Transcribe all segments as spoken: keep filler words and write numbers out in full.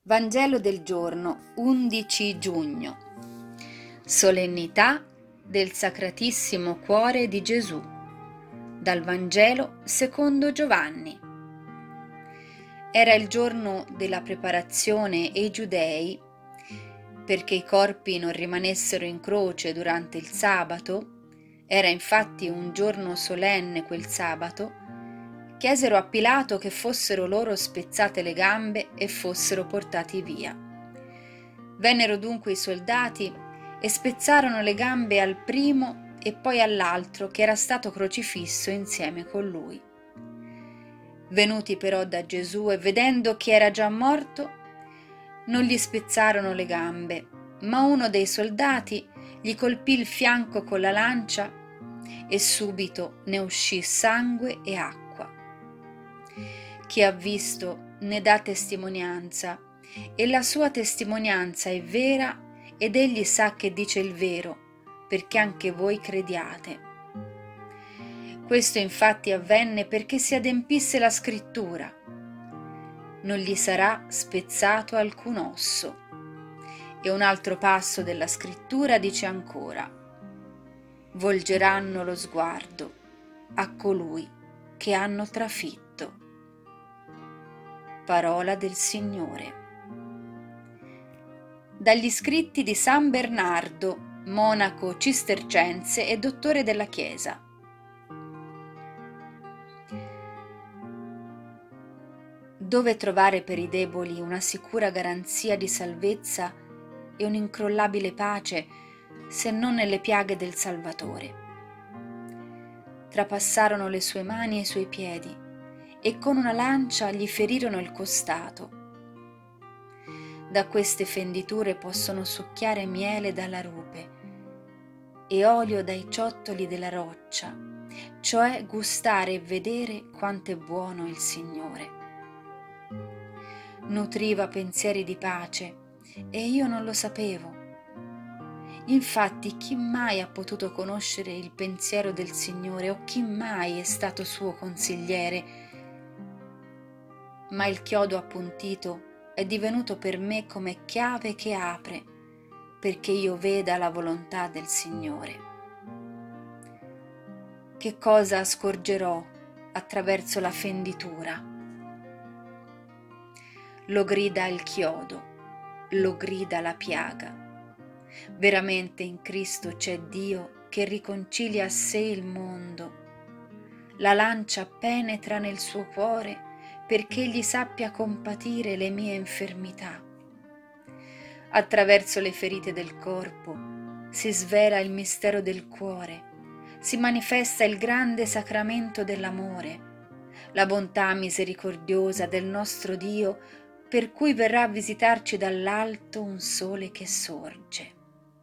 Vangelo del giorno undici giugno. Solennità del Sacratissimo Cuore di Gesù. Dal Vangelo secondo Giovanni. Era il giorno della preparazione e i giudei, perché i corpi non rimanessero in croce durante il sabato, era infatti un giorno solenne quel sabato, chiesero a Pilato che fossero loro spezzate le gambe e fossero portati via. Vennero dunque i soldati e spezzarono le gambe al primo e poi all'altro che era stato crocifisso insieme con lui. Venuti però da Gesù e vedendo che era già morto, non gli spezzarono le gambe, ma uno dei soldati gli colpì il fianco con la lancia e subito ne uscì sangue e acqua. Chi ha visto ne dà testimonianza, e la sua testimonianza è vera, ed egli sa che dice il vero, perché anche voi crediate. Questo infatti avvenne perché si adempisse la scrittura: non gli sarà spezzato alcun osso. E un altro passo della scrittura dice ancora: volgeranno lo sguardo a colui che hanno trafitto. Parola del Signore. Dagli scritti di San Bernardo, monaco cistercense e dottore della Chiesa. Dove trovare per i deboli una sicura garanzia di salvezza e un'incrollabile pace se non nelle piaghe del Salvatore? Trapassarono le sue mani e i suoi piedi e con una lancia gli ferirono il costato. Da queste fenditure possono succhiare miele dalla rupe e olio dai ciottoli della roccia, cioè gustare e vedere quanto è buono il Signore. Nutriva pensieri di pace e io non lo sapevo. Infatti, chi mai ha potuto conoscere il pensiero del Signore o chi mai è stato suo consigliere? Ma il chiodo appuntito è divenuto per me come chiave che apre, perché io veda la volontà del Signore. Che cosa scorgerò attraverso la fenditura? Lo grida il chiodo, lo grida la piaga. Veramente in Cristo c'è Dio che riconcilia a sé il mondo. La lancia penetra nel suo cuore perché egli sappia compatire le mie infermità. Attraverso le ferite del corpo si svela il mistero del cuore, si manifesta il grande sacramento dell'amore, la bontà misericordiosa del nostro Dio, per cui verrà a visitarci dall'alto un sole che sorge.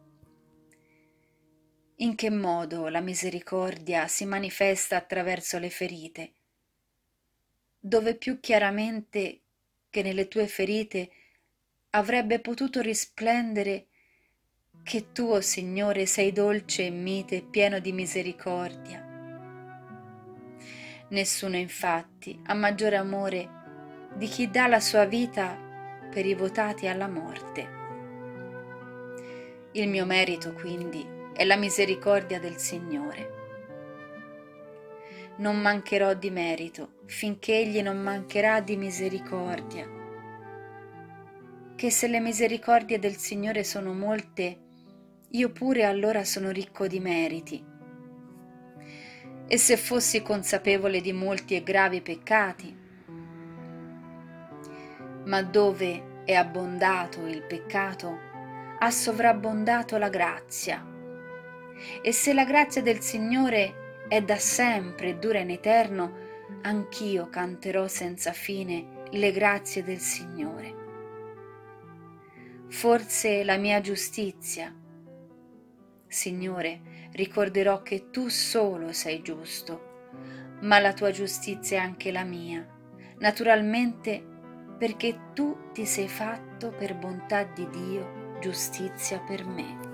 In che modo la misericordia si manifesta attraverso le ferite? Dove più chiaramente che nelle tue ferite avrebbe potuto risplendere che tu, o Signore, sei dolce e mite e pieno di misericordia. Nessuno infatti ha maggiore amore di chi dà la sua vita per i votati alla morte. Il mio merito, quindi, è la misericordia del Signore. Non mancherò di merito finché Egli non mancherà di misericordia. Che se le misericordie del Signore sono molte, io pure allora sono ricco di meriti. E se fossi consapevole di molti e gravi peccati, ma dove è abbondato il peccato, ha sovrabbondato la grazia. E se la grazia del Signore è da sempre e dura in eterno, anch'io canterò senza fine le grazie del Signore. Forse la mia giustizia, Signore, ricorderò che tu solo sei giusto, ma la tua giustizia è anche la mia, naturalmente perché tu ti sei fatto per bontà di Dio giustizia per me.